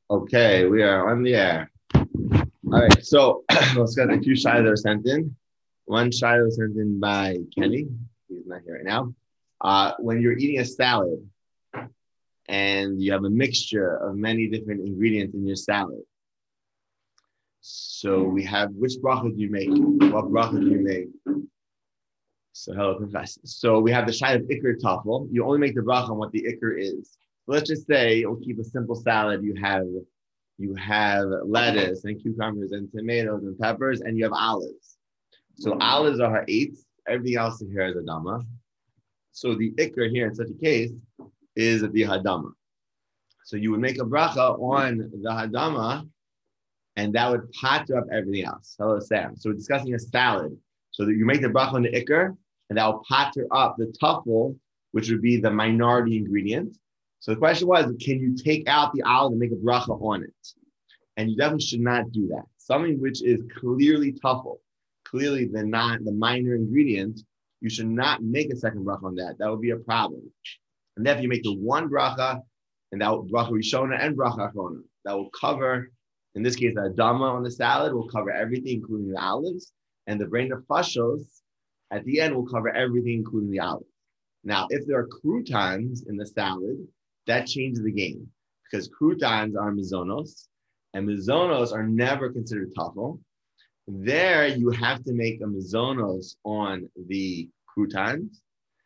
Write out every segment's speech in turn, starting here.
Okay, we are on the air. All right, so let's get a few shilas that are sent in. One shilah was sent in by Kenny. He's not here right now. When you're eating a salad and you have a mixture of many different ingredients in your salad, so we have which bracha do you make? What bracha do you make? So hello, professor. So we have the shilah of ikr tafel. You only make the bracha on what the ikr is. Let's just say we'll keep a simple salad. You have lettuce and cucumbers and tomatoes and peppers, and you have olives. So olives are her eights. Everything else here is a dama. So the ikr here in such a case is the hadama. So you would make a bracha on the hadama, and that would pater up everything else. Hello, Sam. So we're discussing a salad. So that you make the bracha on the ikr, and that will pater up the tafel, which would be the minority ingredient. So the question was, can you take out the olive and make a bracha on it? And you definitely should not do that. Something which is clearly tafel, clearly the minor ingredient, you should not make a second bracha on that. That would be a problem. And then if you make the one bracha, and that will bracha rishona and bracha achrona, that will cover, in this case, the adama on the salad will cover everything, including the olives, and the brain of fashos at the end will cover everything, including the olives. Now, if there are croutons in the salad, that changes the game because croutons are mizonos, and mizonos are never considered tafel. There, you have to make a mizonos on the croutons,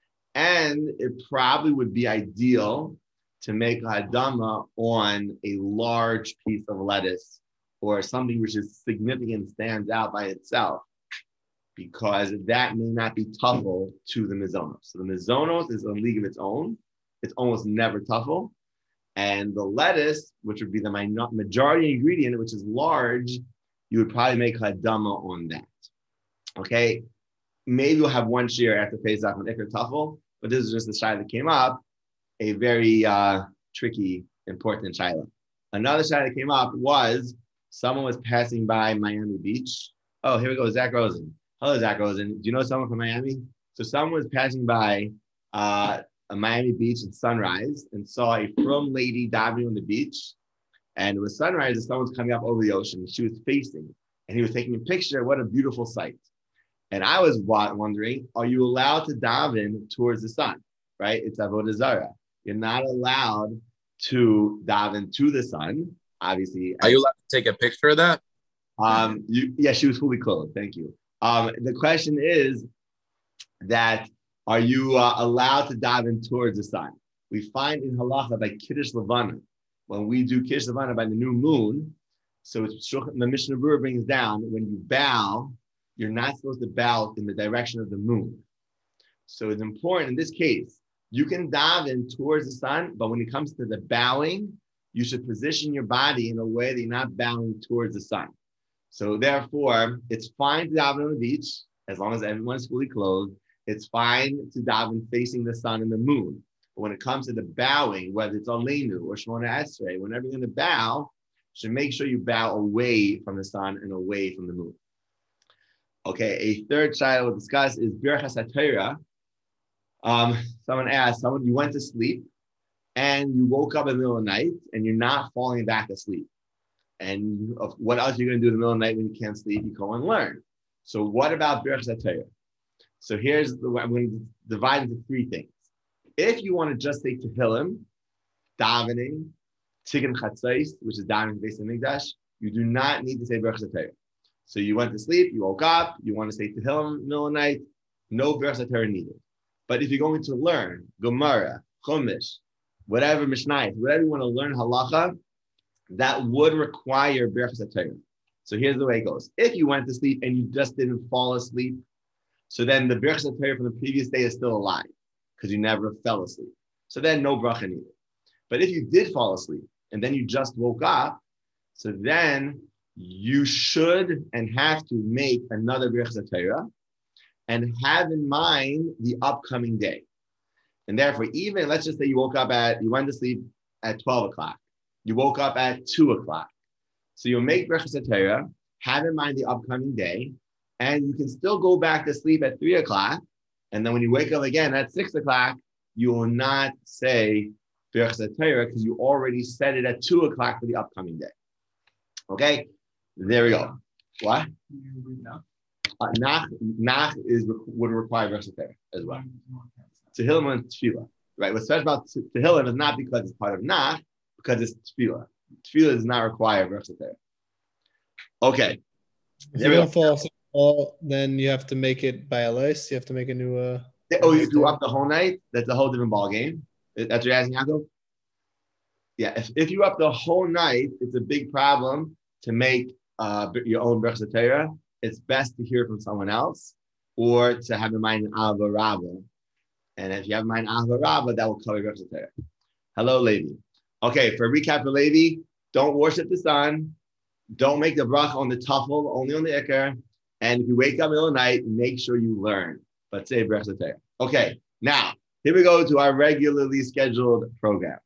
and it probably would be ideal to make a hadama on a large piece of lettuce or something which is significant, stands out by itself, because that may not be tafel to the mizonos. So the mizonos is a league of its own. It's almost never tafel. And the lettuce, which would be the majority ingredient, which is large, you would probably make hadama on that. Okay? Maybe we'll have one share after Pesach on ikr tafel, but this is just the shilah that came up, a very tricky, important shilah. Another shilah that came up was someone was passing by Miami Beach. Oh, here we go, Zach Rosen. Hello, Zach Rosen. Do you know someone from Miami? So someone was passing by a Miami Beach at sunrise and saw a frum lady diving on the beach. And it was sunrise and someone's coming up over the ocean. She was facing, and he was taking a picture. What a beautiful sight. And I was wondering, are you allowed to dive in towards the sun, right? It's avodah zarah. You're not allowed to dive into the sun, obviously. Are you allowed to take a picture of that? Yeah, she was fully clothed. Thank you. The question is that, are you allowed to dive in towards the sun? We find in halacha by Kiddush Levana, when we do Kiddush Levana by the new moon, so it's, the Mishnah Berurah brings down, when you bow, you're not supposed to bow in the direction of the moon. So it's important in this case, you can dive in towards the sun, but when it comes to the bowing, you should position your body in a way that you're not bowing towards the sun. So therefore, it's fine to dive on the beach, as long as everyone's fully clothed. It's fine to dive in facing the sun and the moon. But when it comes to the bowing, whether it's Aleinu or Shemona Esrei, whenever you're going to bow, you should make sure you bow away from the sun and away from the moon. Okay, a third shilah we'll discuss is Birchas HaTorah. Someone asked, you went to sleep and you woke up in the middle of the night and you're not falling back asleep. And what else are you going to do in the middle of the night when you can't sleep? You go and learn. So what about Birchas HaTorah? So I'm going to divide into three things. If you want to just say Tehillim, davening, Tikkun Chatzos, which is davening based on Mikdash, you do not need to say Birchas HaTorah. So you went to sleep, you woke up, you want to say Tehillim in the middle of the night, no Birchas HaTorah needed. But if you're going to learn Gemara, Chumash, whatever Mishnah, whatever you want to learn halacha, that would require Birchas HaTorah. So here's the way it goes. If you went to sleep and you just didn't fall asleep, so then the Birchas HaTorah from the previous day is still alive because you never fell asleep. So then no bracha needed. But if you did fall asleep and then you just woke up, so then you should and have to make another Birchas HaTorah and have in mind the upcoming day. And therefore, even let's just say you went to sleep at 12 o'clock. You woke up at 2 o'clock. So you'll make Birchas HaTorah, have in mind the upcoming day, and you can still go back to sleep at 3 o'clock. And then when you wake up again at 6 o'clock, you will not say because you already set it at 2 o'clock for the upcoming day. Okay, there we go. What? Nach would require Berachas Torah as well. Tehillim and Tefillah, right? What's special about Tehillim is not because it's part of Nach, because it's Tefillah. Tefillah does not require Berachas Torah. Okay. If you don't fall asleep at all, then you have to make it by Elais. You have to make a new. If you're up the whole night, that's a whole different ball game. That's what you're asking, Yaakov? Yeah, if you're up the whole night, it's a big problem to make your own Berachas Torah. It's best to hear from someone else or to have in mind an Ahava Rabbah. And if you have in mind Ahava Rabbah, that will cover Berachas Torah. Hello, Levi. Okay, for a recap for Levi, don't worship the sun. Don't make the bracha on the tafel, only on the ikar. And if you wake up in the middle of the night, make sure you learn. But say Berachas Torah. Okay, now, here we go to our regularly scheduled program.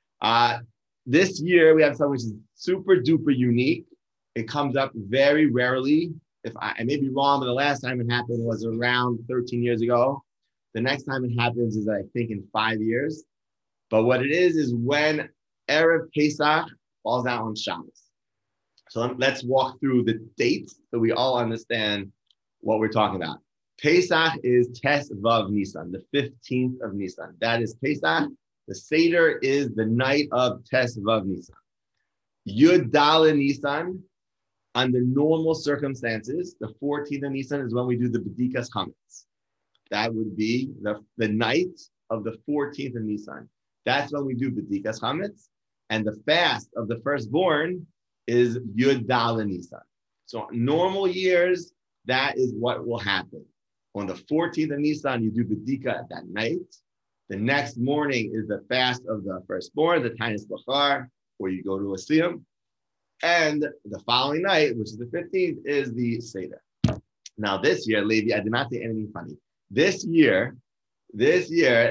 This year, we have something which is super duper unique. It comes up very rarely. I may be wrong, but the last time it happened was around 13 years ago. The next time it happens is, I think, in 5 years. But what it is when Erev Pesach falls out on Shabbos. So let's walk through the dates so we all understand what we're talking about. Pesach is Tes Vav Nisan, the 15th of Nisan. That is Pesach. The Seder is the night of Tes Vav Nisan. Yud Daled Nisan, under normal circumstances, the 14th of Nisan is when we do the B'dikas Chametz. That would be the night of the 14th of Nisan. That's when we do B'dikas Chametz. And the fast of the firstborn is Yud Daled Nisan. So normal years, that is what will happen. On the 14th of Nisan, you do B'dika at that night. The next morning is the fast of the firstborn, the Tainus Bachar, where you go to a Siyum. And the following night, which is the 15th, is the Seder. Now this year, Levi, I did not say anything funny. This year, the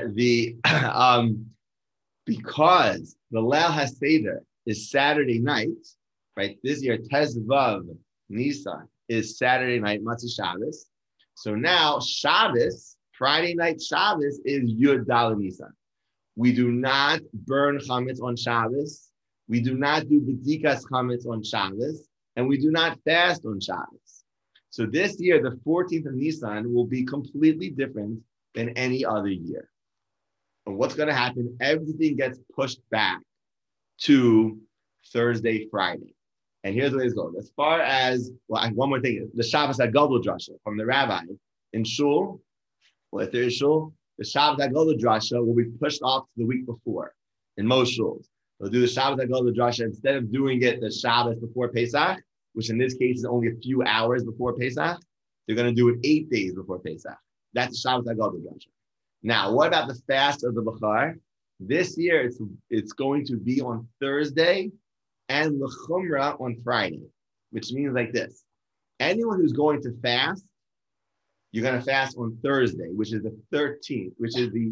because the Leil HaSeder is Saturday night, right? This year, Tes Vav Nisan is Saturday night, Matzah Shabbos. So now Shabbos, Friday night Shabbos is Yud Daled Nisan. We do not burn chametz on Shabbos. We do not do b'dikas chametz on Shabbos, and we do not fast on Shabbos. So this year, the 14th of Nisan will be completely different than any other year. And what's going to happen? Everything gets pushed back to Thursday, Friday. And here's the way it's going. As far as, one more thing, the Shabbos HaGadol Drasha from the rabbi in Shul, well, if there is Shul, the Shabbos HaGadol Drasha will be pushed off to the week before in most Shuls. They'll do the Shabbos HaGadol Drasha instead of doing it the Shabbos before Pesach, which in this case is only a few hours before Pesach. They're going to do it 8 days before Pesach. That's the Shabbos HaGadol Drasha. Now, what about the fast of the Bachar? This year, it's going to be on Thursday and the Chumrah on Friday, which means like this. Anyone who's going to fast, you're going to fast on Thursday, which is the 13th, which is the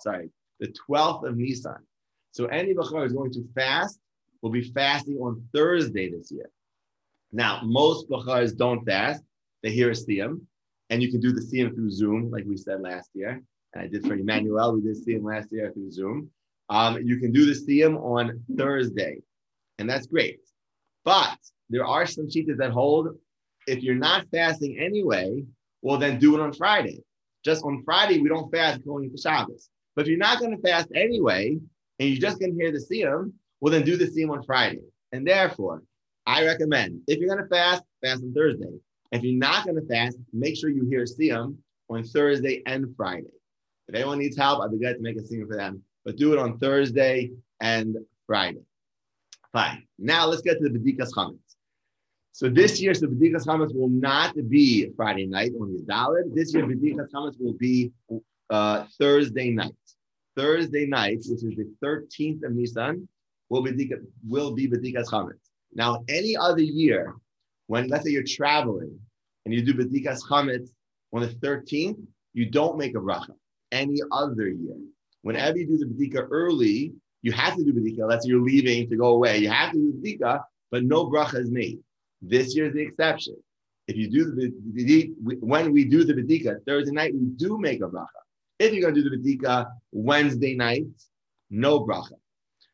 12th of Nisan. So any Bachar who's going to fast will be fasting on Thursday this year. Now, most Bachars don't fast. They hear a Siyum, and you can do the Siyum through Zoom, like we said last year. And I did for Emmanuel, we did Siyum last year through Zoom. You can do the Siyum on Thursday. And that's great. But there are some shittas that hold, if you're not fasting anyway, well, then do it on Friday. Just on Friday, we don't fast going into Shabbos. But if you're not going to fast anyway, and you're just going to hear the Siyum, well, then do the Siyum on Friday. And therefore, I recommend, if you're going to fast on Thursday. If you're not going to fast, make sure you hear Siyum on Thursday and Friday. If anyone needs help, I'd be glad to make a Siyum for them. But do it on Thursday and Friday. Fine. Now let's get to the B'dikas Chametz. So this year, the B'dikas Chametz will not be Friday night on Yud Daled. This year, B'dikas Chametz will be Thursday night. Thursday night, which is the 13th of Nisan, will be B'dikas Chametz. Now, any other year, when let's say you're traveling and you do B'dikas Chametz on the 13th, you don't make a bracha. Any other year, whenever you do the B'dika early, you have to do B'dika. Let's say you're leaving to go away. You have to do B'dika, but no bracha is made. This year is the exception. If you do when we do the B'dika Thursday night, we do make a bracha. If you're going to do the B'dika Wednesday night, no bracha.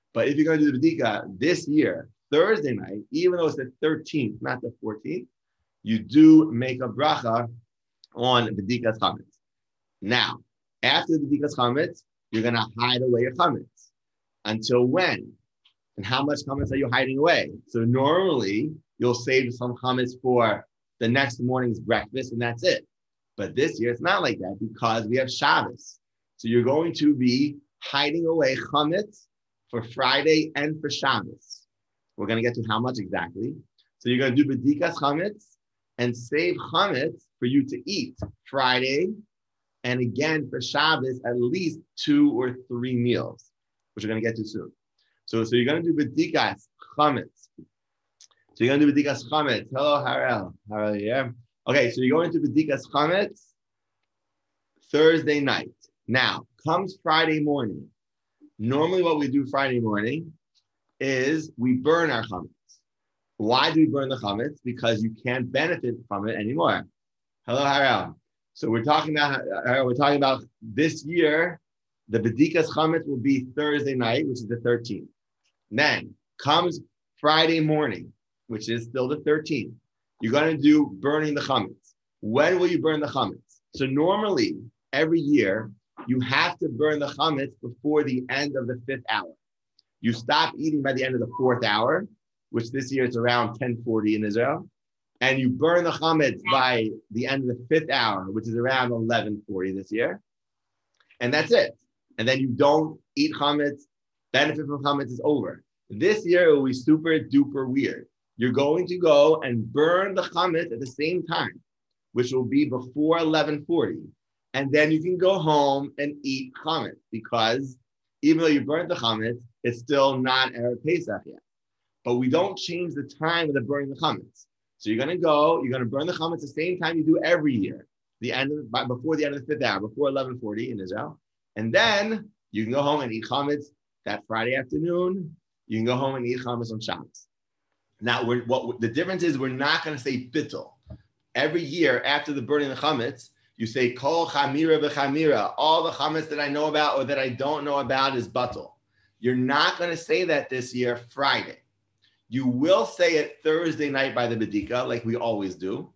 But if you're going to do the Bedika this year, Thursday night, even though it's the 13th, not the 14th, you do make a bracha on Bedikas Chametz. Now, after the Bedikas Chametz, you're going to hide away your Chametz. Until when? And how much Chametz are you hiding away? So normally, you'll save some Chametz for the next morning's breakfast, and that's it. But this year, it's not like that because we have Shabbos. So you're going to be hiding away Chametz for Friday and for Shabbos. We're going to get to how much exactly. So you're going to do Bedikas Chametz and save Chametz for you to eat Friday and again for Shabbos at least 2 or 3 meals, which we're going to get to soon. So you're going to do Bedikas Chametz. So you're going to do Bedikas Chametz. Hello, Harel. Harel here. Okay, so you're going to Bedikas Chametz Thursday night. Now, comes Friday morning. Normally what we do Friday morning is we burn our chametz. Why do we burn the chametz? Because you can't benefit from it anymore. Hello, Harel. So we're talking about this year, the Bedikas chametz will be Thursday night, which is the 13th. Then comes Friday morning, which is still the 13th. You're going to do burning the chametz. When will you burn the chametz? So normally, every year, you have to burn the chametz before the end of the 5th hour. You stop eating by the end of the 4th hour, which this year it's around 10:40 in Israel, and you burn the chametz by the end of the 5th hour, which is around 11:40 this year, and that's it. And then you don't eat chametz. Benefit from chametz is over. This year it will be super duper weird. You're going to go and burn the chametz at the same time, which will be before 11:40. And then you can go home and eat chametz because even though you burnt the chametz, it's still not Erev Pesach yet. But we don't change the time of the burning the chametz. So you're going to burn the chametz the same time you do every year, before the end of the 5th hour, before 11:40 in Israel. And then you can go home and eat chametz that Friday afternoon. You can go home and eat chametz on Shabbos. Now, the difference is we're not going to say bittul. Every year after the burning the chametz, you say, Kol chamira b'chamira, all the chametz that I know about or that I don't know about is batul. You're not going to say that this year Friday. You will say it Thursday night by the Bedika, like we always do.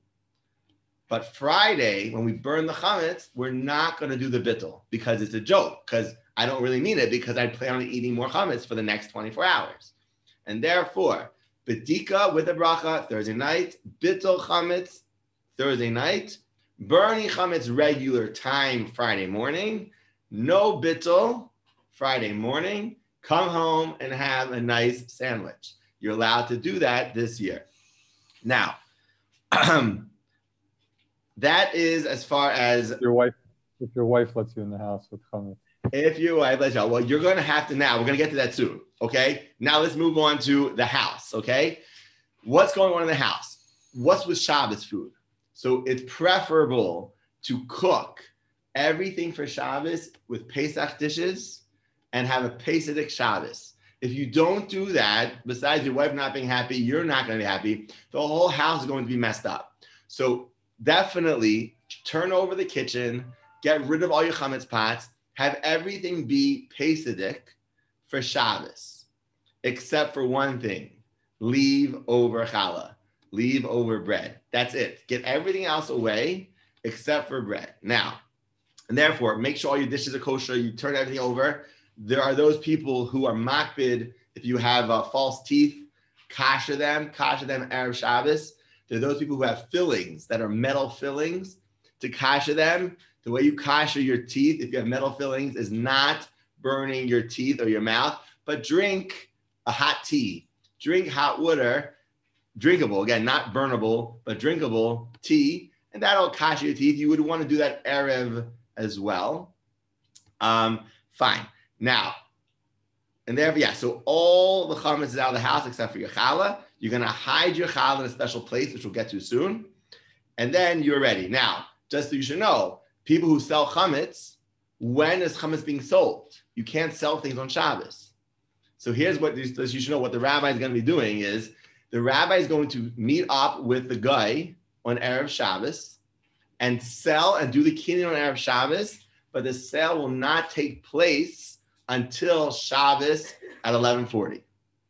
But Friday, when we burn the chametz, we're not going to do the bittul because it's a joke, because I don't really mean it, because I plan on eating more chametz for the next 24 hours. And therefore, Bedika with a bracha Thursday night, bittul chametz Thursday night, burning chametz regular time Friday morning, no bittul Friday morning, come home and have a nice sandwich. You're allowed to do that this year. Now, that is as far as if your wife lets you in the house with chametz. If your wife lets you out, well, you're going to have to now. We're going to get to that soon. Okay. Now let's move on to the house. Okay. What's going on in the house? What's with Shabbos food? So it's preferable to cook everything for Shabbos with Pesach dishes and have a Pesach Shabbos. If you don't do that, besides your wife not being happy, you're not going to be happy. The whole house is going to be messed up. So definitely turn over the kitchen, get rid of all your chametz pots, have everything be Pesach for Shabbos, except for one thing: leave over challah, leave over bread. That's it. Get everything else away except for bread. Now, and therefore, make sure all your dishes are kosher. You turn everything over. There are those people who are makbid. If you have false teeth, kasher them Erev Shabbos. There are those people who have fillings that are metal fillings to kasher them. The way you kasher your teeth, if you have metal fillings, is not burning your teeth or your mouth, but drink a hot tea. Drink hot water, drinkable, again, not burnable, but drinkable tea, and that'll kasher your teeth. You would want to do that Erev as well. Fine. Now, and there, yeah, so all the chametz is out of the house except for your challah. You're going to hide your challah in a special place, which we'll get to soon. And then you're ready. Now, just so you should know, people who sell chametz, when is chametz being sold? You can't sell things on Shabbos. So here's what you should know. What the rabbi is going to be doing is the rabbi is going to meet up with the guy on Erev Shabbos and sell and do the kinyan on Erev Shabbos, but the sale will not take place until Shabbos at 11:40.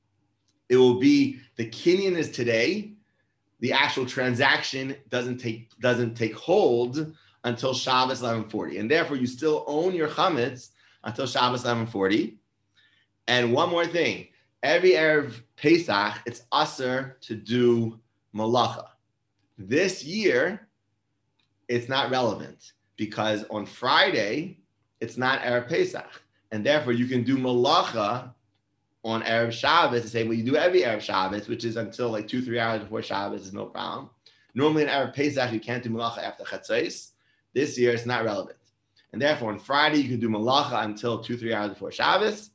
It will be the kinyan is today. The actual transaction doesn't take hold until Shabbos 11:40, and therefore you still own your chametz until Shabbos 11:40. And one more thing: every Erev Pesach, it's aser to do malacha. This year, it's not relevant because on Friday it's not Erev Pesach, and therefore you can do malacha on Erev Shabbos to say, well, you do every Erev Shabbos, which is until like 2-3 hours before Shabbos, is no problem. Normally in Erev Pesach, you can't do malacha after Chatzos. This year, it's not relevant. And therefore, on Friday, you can do malacha until 2-3 hours before Shabbos,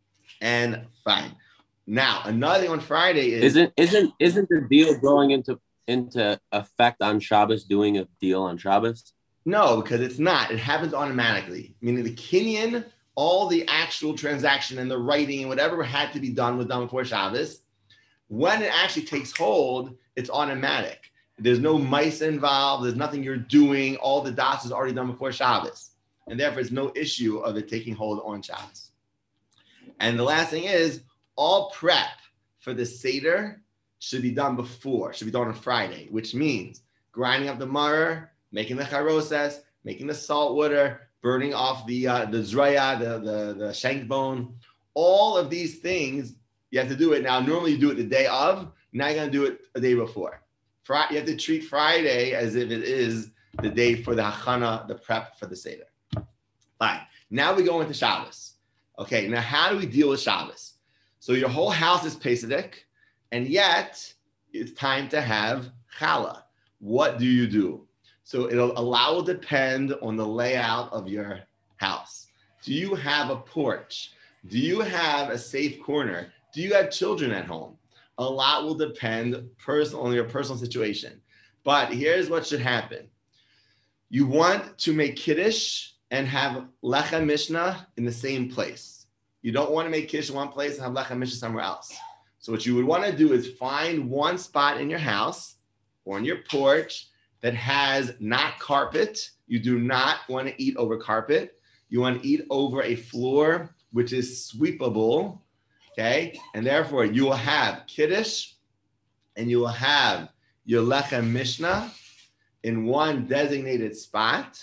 and fine. Now, another thing on Friday is... Isn't the deal going into effect on Shabbos, doing a deal on Shabbos? No, because it's not. It happens automatically. Meaning the kinyan, all the actual transaction and the writing and whatever had to be done was done before Shabbos. When it actually takes hold, it's automatic. There's no mice involved. There's nothing you're doing. All the das is already done before Shabbos. And therefore, it's no issue of it taking hold on Shabbos. And the last thing is, all prep for the Seder should be done before, should be done on Friday, which means grinding up the maror, making the charoses, making the salt water, burning off the zraya, the shank bone. All of these things, you have to do it. Now, normally you do it the day of. Now you're going to do it a day before. You have to treat Friday as if it is the day for the hachana, the prep for the Seder. Fine. Now we go into Shabbos. Okay, now how do we deal with Shabbos? So your whole house is Pesach, and yet it's time to have challah. What do you do? So a lot will depend on the layout of your house. Do you have a porch? Do you have a safe corner? Do you have children at home? A lot will depend on your personal situation. But here's what should happen. You want to make kiddush and have lechem mishnah in the same place. You don't want to make kiddush in one place and have lechem mishnah somewhere else. So what you would want to do is find one spot in your house or on your porch that has not carpet. You do not want to eat over carpet. You want to eat over a floor which is sweepable, okay? And therefore, you will have kiddush and you will have your lechem mishnah in one designated spot.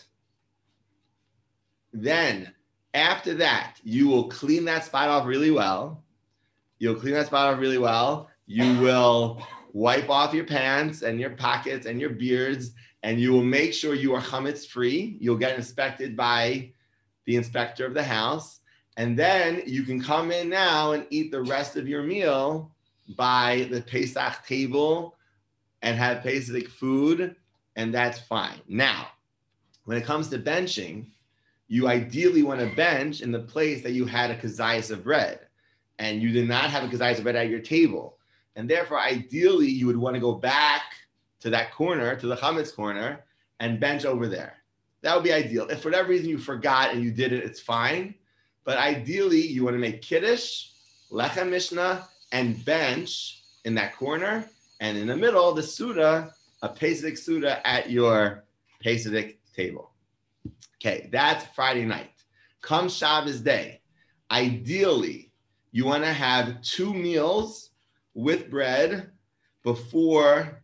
Then, after that, you will clean that spot off really well. You'll clean that spot off really well. You will wipe off your pants and your pockets and your beards, and you will make sure you are chametz free. You'll get inspected by the inspector of the house. And then you can come in now and eat the rest of your meal by the Pesach table and have Pesach food, and that's fine. Now, when it comes to benching, you ideally want to bench in the place that you had a kazayas of bread, and you did not have a kazayas of bread at your table. And therefore, ideally, you would want to go back to that corner, to the chametz corner, and bench over there. That would be ideal. If for whatever reason you forgot and you did it, it's fine. But ideally, you want to make kiddush, lechem mishnah, and bench in that corner. And in the middle, the Suda, a Pesach Suda at your Pesach table. Okay, that's Friday night. Come Shabbos day. Ideally, you want to have 2 meals with bread before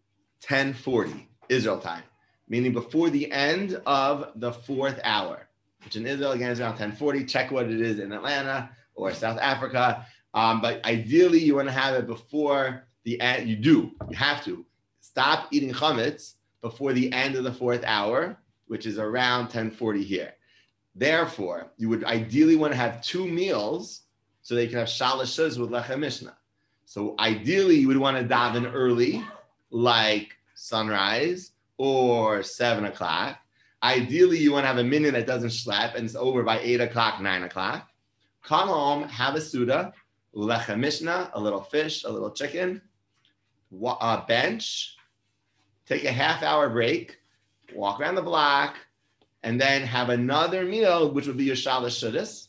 10:40 Israel time, meaning before the end of the 4th hour, which in Israel, again, is around 10:40. Check what it is in Atlanta or South Africa. But ideally, you want to have it before the end. You have to stop eating chametz before the end of the 4th hour, which is around 10:40 here. Therefore, you would ideally want to have 2 meals so that you can have shalashas with lechem mishnah. So ideally, you would want to daven early, like sunrise or 7 o'clock. Ideally, you want to have a minyan that doesn't schlep and it's over by 8 o'clock, 9 o'clock. Come home, have a suda, lechem mishnah, a little fish, a little chicken, bench, take a half-hour break, walk around the block, and then have another meal, which would be your shalosh shudas,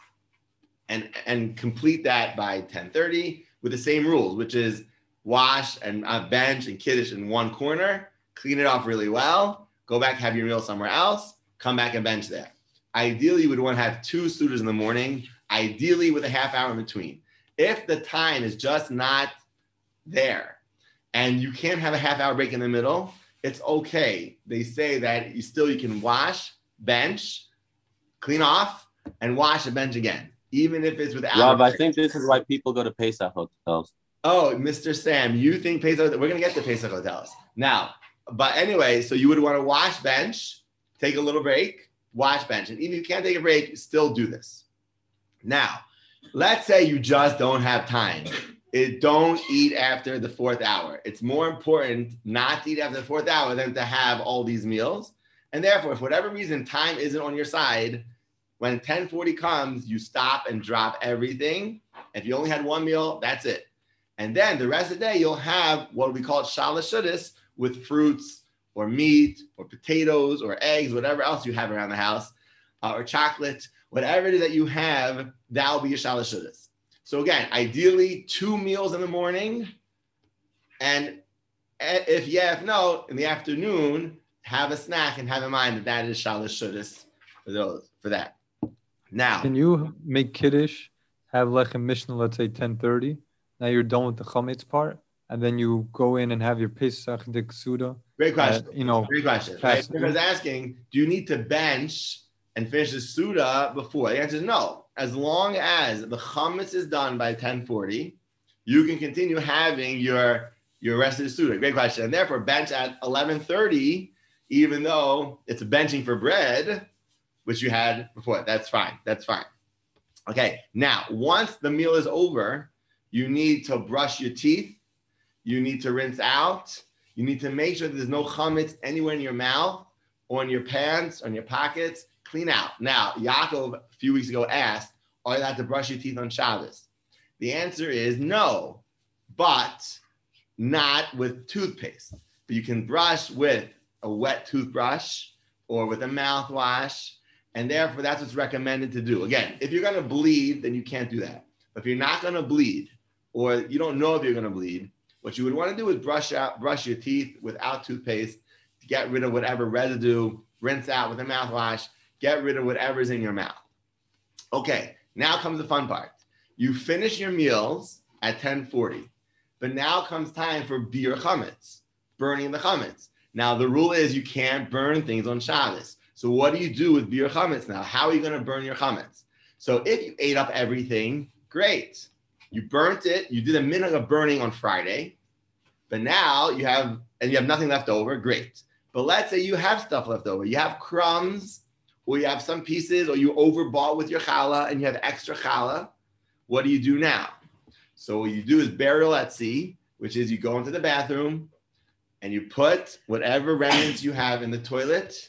and complete that by 10:30 with the same rules, which is wash and bench and kiddush in one corner, clean it off really well, go back, have your meal somewhere else, come back and bench there. Ideally, you would want to have 2 sudas in the morning. ideally with a half hour in between. If the time is just not there and you can't have a half hour break in the middle, it's okay. They say that you can wash, bench, clean off, and wash and bench again, even if it's without. Rob, I think this is why people go to Pesach hotels. Oh, Mr. Sam, you think Pesach? We're gonna get to Pesach hotels now. But anyway, so you would want to wash, bench, take a little break, wash, bench, and even if you can't take a break, still do this. Now, let's say you just don't have time. Don't eat after the 4th hour. It's more important not to eat after the 4th hour than to have all these meals. And therefore, if for whatever reason time isn't on your side, when 10:40 comes, you stop and drop everything. If you only had one meal, that's it. And then the rest of the day, you'll have what we call shalosh seudos with fruits or meat or potatoes or eggs, whatever else you have around the house, or chocolate, whatever it is that you have, that will be your shalosh seudos. So again, ideally 2 meals in the morning, and if no, in the afternoon, have a snack and have in mind that that is shalosh seudos for that. Now, Can you make kiddush, have lechem mishnah, let's say 10:30? Now you're done with the chametz part, and then you go in and have your Pesach and the Ksuda. great question. Great question. Right? fast Because asking, do you need to bench and finish the Suda before? The answer is no. As long as the chametz is done by 10:40, you can continue having your rest of the Suda. Great question. And therefore, bench at 11:30, even though it's a benching for bread, which you had before. That's fine. That's fine. Okay. Now, once the meal is over, you need to brush your teeth. You need to rinse out. You need to make sure that there's no chametz anywhere in your mouth, or in your pants, or in your pockets. Clean out. Now, Yaakov a few weeks ago asked, are you allowed to brush your teeth on Shabbos? The answer is no, but not with toothpaste. But you can brush with a wet toothbrush or with a mouthwash, and therefore that's what's recommended to do. Again, if you're going to bleed, then you can't do that. But if you're not going to bleed, or you don't know if you're going to bleed, what you would want to do is brush your teeth without toothpaste to get rid of whatever residue, rinse out with a mouthwash, get rid of whatever's in your mouth. Okay, now comes the fun part. You finish your meals at 10:40, but now comes time for bir chametz, burning the chametz. Now the rule is you can't burn things on Shabbos. So what do you do with bir chametz now? How are you going to burn your chametz? So if you ate up everything, great. You burnt it. You did a minute of burning on Friday, but now you have nothing left over. Great. But let's say you have stuff left over. You have crumbs, or you have some pieces, or you overbought with your challah and you have extra challah. What do you do now? So what you do is burial at sea, which is you go into the bathroom and you put whatever remnants you have in the toilet,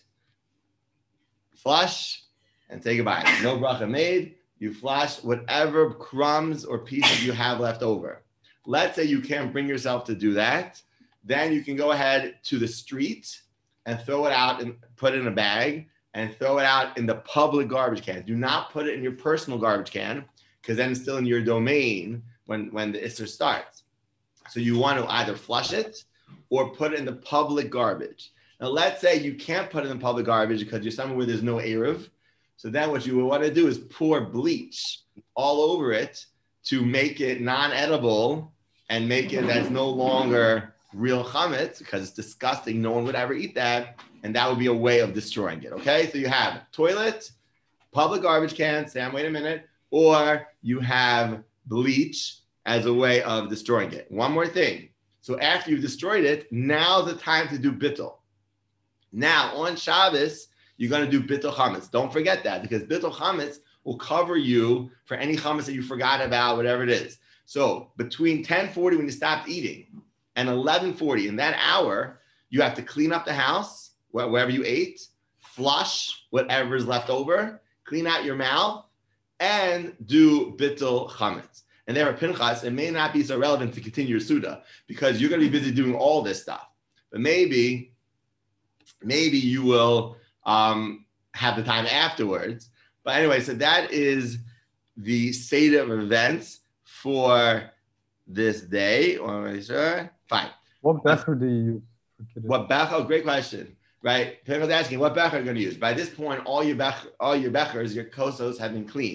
flush, and say goodbye. No bracha made. You flush whatever crumbs or pieces you have left over. Let's say you can't bring yourself to do that. Then you can go ahead to the street and throw it out and put it in a bag and throw it out in the public garbage can. Do not put it in your personal garbage can, because then it's still in your domain when the Isser starts. So you want to either flush it or put it in the public garbage. Now, let's say you can't put it in public garbage because you're somewhere where there's no Eruv. So then what you would want to do is pour bleach all over it to make it non-edible and make it that's no longer real chametz, because it's disgusting. No one would ever eat that. And that would be a way of destroying it. Okay, so you have toilet, public garbage can, Sam, wait a minute, or you have bleach as a way of destroying it. One more thing. So after you've destroyed it, now's the time to do bittul. Now on Shabbos, you're going to do bittul chametz. Don't forget that, because bittul chametz will cover you for any chametz that you forgot about, whatever it is. So between 10:40 when you stopped eating and 11:40, in that hour, you have to clean up the house, wherever you ate, flush whatever is left over, clean out your mouth, and do bittul chametz. And there at Pinchas, it may not be so relevant to continue your Suda because you're going to be busy doing all this stuff. But maybe you will have the time afterwards. But anyway, so that is the state of events for this day. Fine. What becher do you use for kiddush? What becher? Oh, great question. Right? Pinchas asking, what becher are you going to use? By this point, all your bechers, your kosos have been cleaned.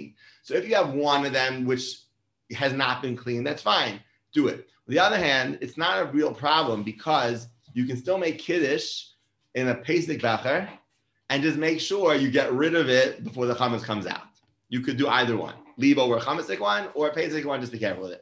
So if you have one of them which has not been cleaned, that's fine. Do it. On the other hand, it's not a real problem because you can still make Kiddush in a Pesach Becher and just make sure you get rid of it before the chametz comes out. You could do either one. Leave over a chametzik one or a Pesach one, just be careful with it.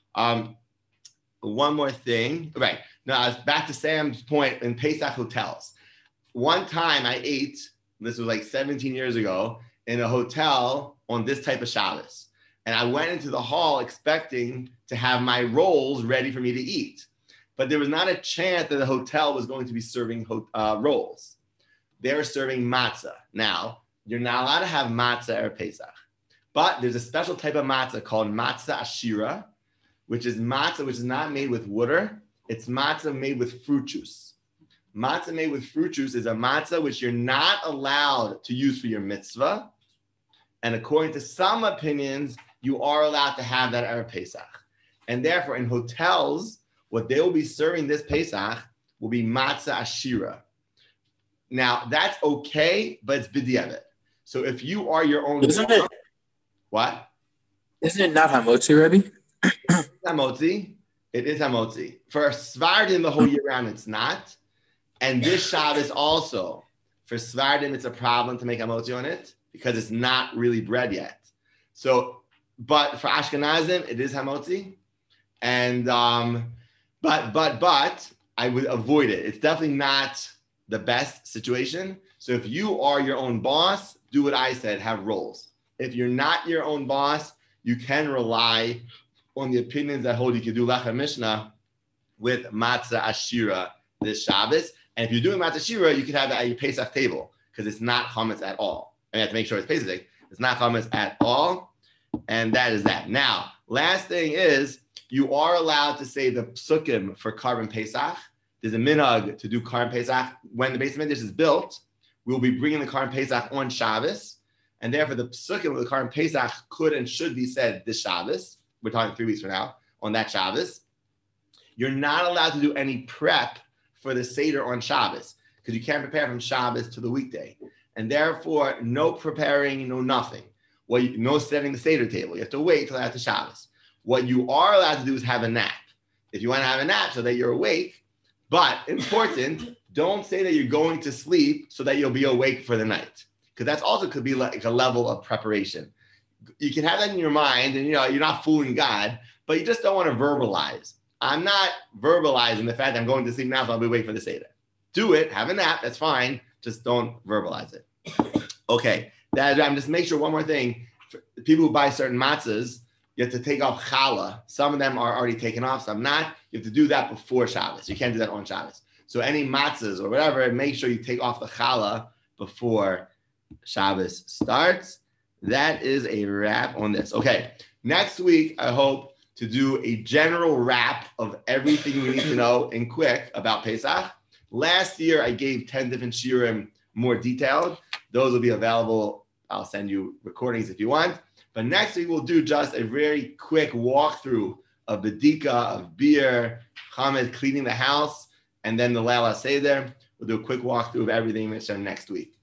One more thing. Right. Now, back to Sam's point in Pesach hotels. One time I ate, this was like 17 years ago, in a hotel on this type of Shabbos. And I went into the hall expecting to have my rolls ready for me to eat. But there was not a chance that the hotel was going to be serving rolls. They were serving matzah. Now, you're not allowed to have matzah or Pesach. But there's a special type of matzah called matzah ashira, which is matzah which is not made with water. It's matzah made with fruit juice. Matzah made with fruit juice is a matzah which you're not allowed to use for your mitzvah. And according to some opinions, you are allowed to have that Erev Pesach. And therefore, in hotels, what they will be serving this Pesach will be matzah ashira. Now, that's okay, but it's b'diavad. So if you are your own... Isn't it? What? Isn't it not hamotzi, Rebbe? Hamotzi. It is hamotzi. For Svardim, the whole year round, it's not. And this Shabbos also, for Svardim, it's a problem to make hamotzi on it because it's not really bread yet. So, but for Ashkenazim, it is hamotzi. And, but I would avoid it. It's definitely not the best situation. So if you are your own boss, do what I said, have rolls. If you're not your own boss, you can rely on the opinions that hold you can do Lechem Mishnah with Matzah Ashira this Shabbos. And if you're doing Matzah Ashira, you can have that at your Pesach table because it's not chametz at all. And you have to make sure it's Pesach. It's not chametz at all. And that is that. Now, last thing is you are allowed to say the psukim for Karban Pesach. There's a minhag to do Karban Pesach. When the Beis Hamikdash is built, we'll be bringing the Karban Pesach on Shabbos. And therefore, the psukim of the Karban Pesach could and should be said this Shabbos. We're talking 3 weeks from now, on that Shabbos. You're not allowed to do any prep for the Seder on Shabbos because you can't prepare from Shabbos to the weekday. And therefore, no preparing, no nothing. No setting the Seder table. You have to wait till after Shabbos. What you are allowed to do is have a nap. If you want to have a nap so that you're awake, but important, don't say that you're going to sleep so that you'll be awake for the night. Because that's also could be like a level of preparation. You can have that in your mind and you're not fooling God, but you just don't want to verbalize. I'm not verbalizing the fact that I'm going to sleep now, so I'll be waiting for the Seder. Do it, have a nap, that's fine. Just don't verbalize it. Okay, I'm just make sure one more thing. For people who buy certain matzahs, you have to take off challah. Some of them are already taken off, some not. You have to do that before Shabbos. You can't do that on Shabbos. So any matzahs or whatever, make sure you take off the challah before Shabbos starts. That is a wrap on this. Okay, next week, I hope to do a general wrap of everything we need to know in quick about Pesach. Last year, I gave 10 different shiurim more detailed. Those will be available. I'll send you recordings if you want. But next week, we'll do just a very quick walkthrough of Bedika, of beer, chametz, cleaning the house, and then the Leil HaSeder. We'll do a quick walkthrough of everything next week.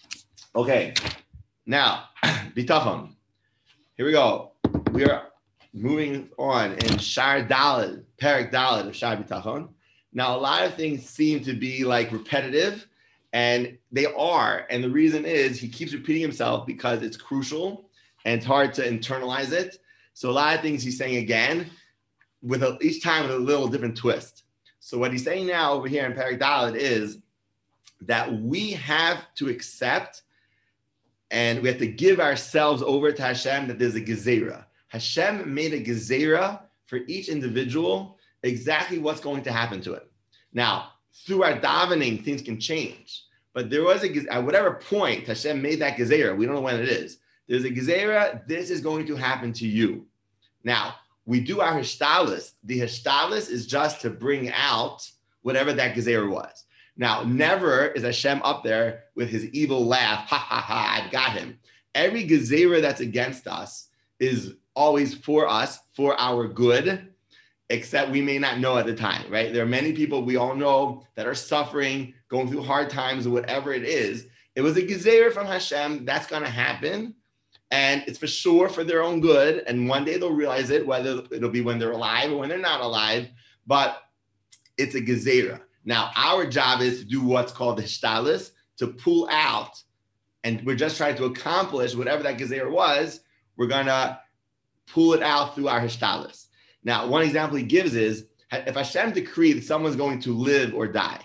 Okay, now, Bitachon. Here we go. We are moving on in Shar Daled, Perek Daled of Shar Bitachon. Now, a lot of things seem to be like repetitive, and they are. And the reason is he keeps repeating himself because it's crucial and it's hard to internalize it. So a lot of things he's saying again, with each time with a little different twist. So what he's saying now over here in Perek Daled is that we have to accept and we have to give ourselves over to Hashem that there's a gezerah. Hashem made a gezerah for each individual exactly what's going to happen to it. Now, through our davening, things can change. But there was at whatever point Hashem made that gezerah, we don't know when it is. There's a gezerah, this is going to happen to you. Now, we do our hishtalis. The hishtalis is just to bring out whatever that gezerah was. Now, never is Hashem up there with his evil laugh, ha, ha, ha, I've got him. Every gezerah that's against us is always for us, for our good, except we may not know at the time, right? There are many people we all know that are suffering, going through hard times, or whatever it is. It was a gezerah from Hashem, that's going to happen. And it's for sure for their own good. And one day they'll realize it, whether it'll be when they're alive or when they're not alive. But it's a gezerah. Now, our job is to do what's called the hishtalis, to pull out. And we're just trying to accomplish whatever that gezerah was. We're going to pull it out through our hishtalis. Now, one example he gives is, if Hashem decreed that someone's going to live or die.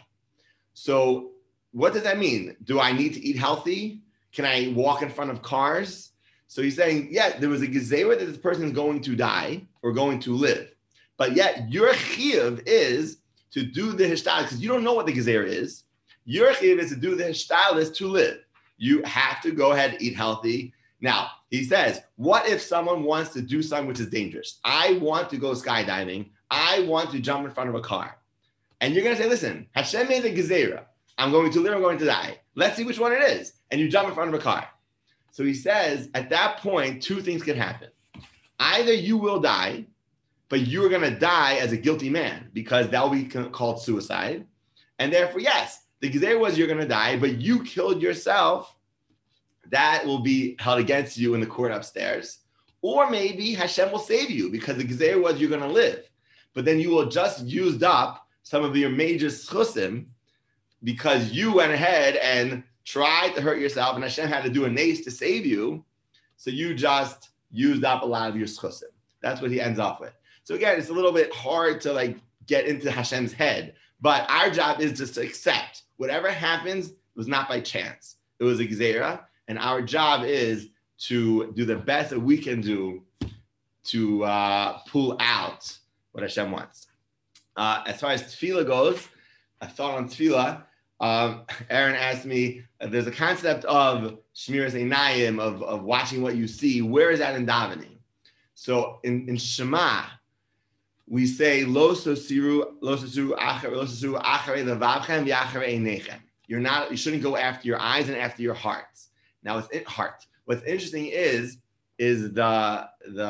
So what does that mean? Do I need to eat healthy? Can I walk in front of cars? So he's saying, yeah, there was a gezerah that this person is going to die or going to live. But yet your chiyuv is to do the hishtalis, because you don't know what the gezerah is. Your chiyuv is to do the hishtalis to live. You have to go ahead and eat healthy. Now, he says, what if someone wants to do something which is dangerous? I want to go skydiving. I want to jump in front of a car. And you're going to say, listen, Hashem made the gezerah. I'm going to live, I'm going to die. Let's see which one it is. And you jump in front of a car. So he says, at that point, two things can happen. Either you will die, but you're going to die as a guilty man, because that will be called suicide. And therefore, yes, the gezerah was you're going to die, but you killed yourself. That will be held against you in the court upstairs. Or maybe Hashem will save you, because the gezerah was you're going to live. But then you will just used up some of your major schusim, because you went ahead and tried to hurt yourself, and Hashem had to do a nace to save you. So you just used up a lot of your schusim. That's what he ends off with. So again, it's a little bit hard to get into Hashem's head, but our job is just to accept whatever happens was not by chance. It was a gezerah, and our job is to do the best that we can do to pull out what Hashem wants. As far as tefillah goes, a thought on tefillah. Aaron asked me, there's a concept of shmiras einayim, of watching what you see. Where is that in davening? So in Shema, we say lo sosiru acharei levavchem v'acharei einechem. You shouldn't go after your eyes and after your hearts. Now what's interesting is the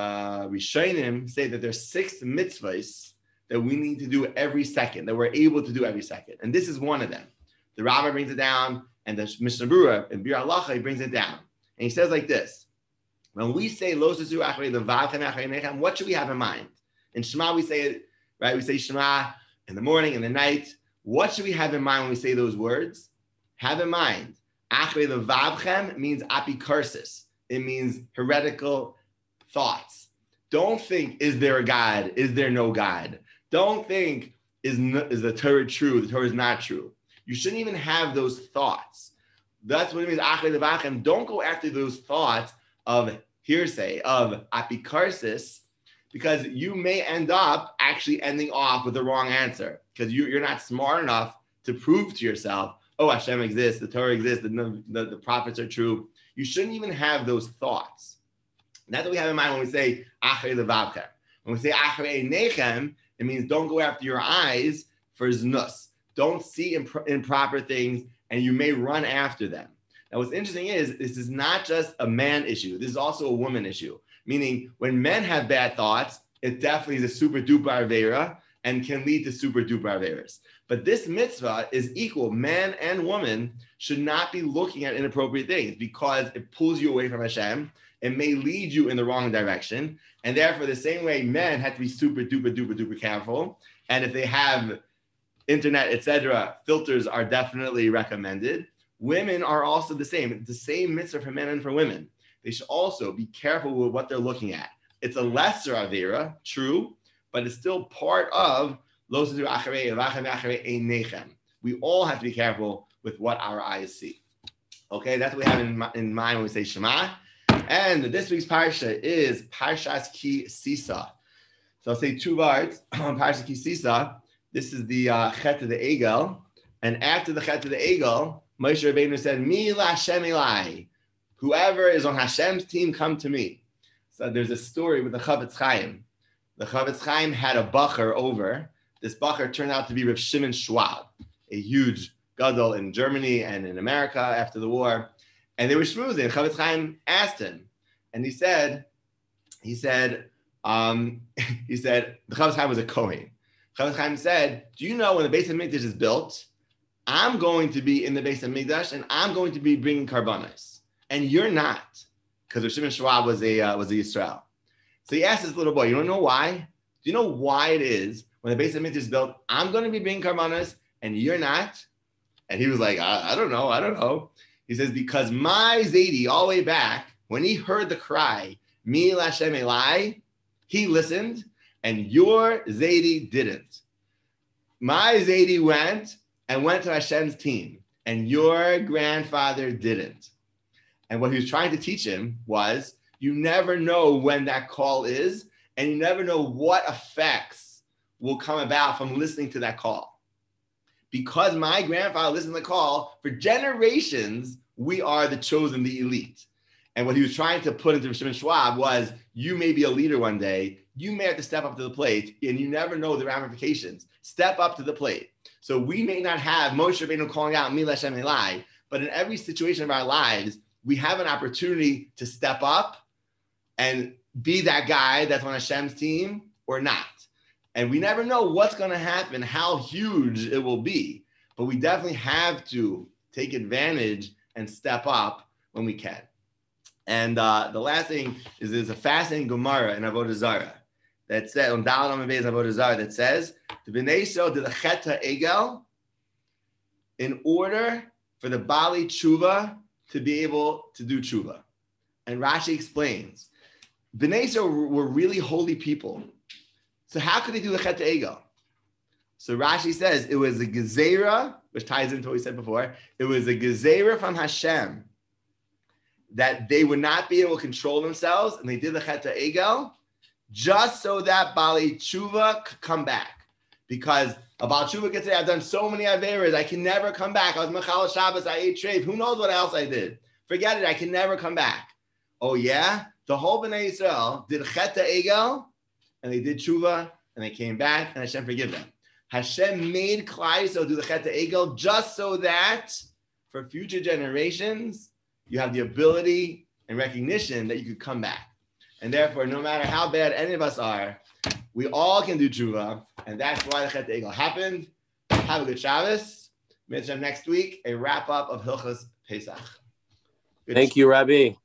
Rishonim say that there's 6 mitzvahs that we need to do every second, that we're able to do every second. And this is one of them. The Rambam brings it down, and the Mishnah Berurah in Bir Halacha, he brings it down. And he says like this: when we say lo sosiru acharei levavchem v'acharei einechem, what should we have in mind? In Shema, we say it, right? We say Shema in the morning and the night. What should we have in mind when we say those words? Have in mind, acharei levavchem means apikarsis. It means heretical thoughts. Don't think, is there a God? Is there no God? Don't think, is the Torah true? The Torah is not true. You shouldn't even have those thoughts. That's what it means, acharei levavchem. Don't go after those thoughts of hearsay, of apikarsis, because you may end up actually ending off with the wrong answer, because you're not smart enough to prove to yourself, oh, Hashem exists, the Torah exists, the prophets are true. You shouldn't even have those thoughts. And that's what we have in mind when we say acharei levavchem. When we say acharei einechem, it means don't go after your eyes for znus. Don't see improper things, and you may run after them. Now, what's interesting is this is not just a man issue. This is also a woman issue. Meaning, when men have bad thoughts, it definitely is a super duper avera and can lead to super duper averas. But this mitzvah is equal. Man and woman should not be looking at inappropriate things, because it pulls you away from Hashem. It may lead you in the wrong direction. And therefore, the same way men have to be super duper duper duper careful. And if they have internet, etc., filters are definitely recommended. Women are also the same. It's the same mitzvah for men and for women. They should also be careful with what they're looking at. It's a lesser avera, true, but it's still part of lo sosiru acharei levavchem v'acharei einechem. We all have to be careful with what our eyes see. Okay, that's what we have in mind when we say Shema. And this week's parsha is Parshas Ki Sisa. So I'll say 2 words on Parshas Ki Sisa. This is the Chet of the Egel. And after the Chet of the Egel, Moshe Rabbeinu said, Mi L'Hashem Elai. Whoever is on Hashem's team, come to me. So there's a story with the Chavetz Chaim. The Chavetz Chaim had a bacher over. This bacher turned out to be Rav Shimon Schwab, a huge gadol in Germany and in America after the war. And they were schmoozing. Chavetz Chaim asked him, and he said, the Chavetz Chaim was a Kohen. Chavetz Chaim said, do you know when the Beis HaMikdash is built, I'm going to be in the Beis HaMikdash and I'm going to be bringing karbanos, and you're not, because Shimon Schwab was a Yisrael. So he asked this little boy, you don't know why? Do you know why it is when the Beis Hamikdash is built, I'm going to be bringing karbanos and you're not? And he was like, I don't know. He says, because my Zaidi, all the way back, when he heard the cry, Mi Lashem Elai, he listened, and your Zaidi didn't. My Zaidi went to Hashem's team, and your grandfather didn't. And what he was trying to teach him was, you never know when that call is, and you never know what effects will come about from listening to that call. Because my grandfather listened to the call, for generations, we are the chosen, the elite. And what he was trying to put into Shimon Schwab was, you may be a leader one day, you may have to step up to the plate, and you never know the ramifications. Step up to the plate. So we may not have Moshe Rabbeinu calling out, Mi Lashem Elai, but in every situation of our lives, we have an opportunity to step up and be that guy that's on Hashem's team or not. And we never know what's going to happen, how huge it will be, but we definitely have to take advantage and step up when we can. And the last thing is there's a fascinating Gemara in Avodah Zarah that says on Daled Amud Beis Avodah Zarah that says the Bnei Yisrael did a Chet HaEgel in order for the Bali Tshuva to be able to do Tshuva. And Rashi explains, Bnei Yisrael were really holy people. So how could they do the Chet HaEgel? So Rashi says it was a Gezerah, which ties into what we said before. It was a Gezerah from Hashem that they would not be able to control themselves, and they did the Chet HaEgel just so that Bali Tshuva could come back. Because a Bali Tshuva could say, I've done so many Averas, I can never come back. I was Mechal Shabbos, I ate treif. Who knows what else I did? Forget it, I can never come back. Oh yeah? The whole Bnei Yisrael did Chet HaEgel, and they did Tshuva, and they came back, and Hashem forgive them. Hashem made Klal Yisrael do the Chet HaEgel just so that for future generations, you have the ability and recognition that you could come back. And therefore, no matter how bad any of us are, we all can do tshuva. And that's why the Chet HaEgel happened. Have a good Shabbos. Next week, a wrap up of Hilchos Pesach. Thank you, Rabbi.